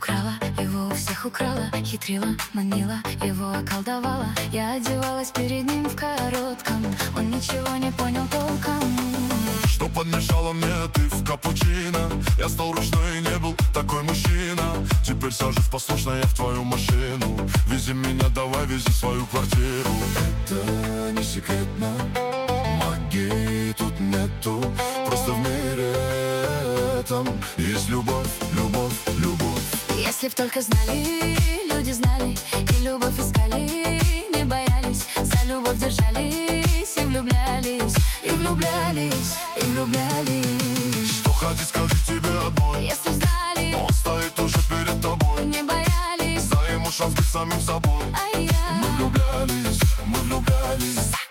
украла, его у всех украла, хитрила, манила, его околдовала. Я одевалась перед ним в коротком, он ничего не понял толком. Что подмешала мне ты в капучино? Я стал ручной и не был такой мужчина. Теперь сажусь послушно я в твою машину. Вези меня, давай, вези свою квартиру. Это не секретно, магии тут нету. Просто в мире этом есть любовь, любовь, любовь. Если б только знали, люди знали, и любовь искали, не боялись, за любовь держались, и влюблялись, и влюблялись, и влюблялись. Что хотеть, скажи тебе одной. Если б знали, он стоит уже перед тобой, не боялись, дай ему шанс быть самим собой. а я... Мы влюблялись, мы влюблялись.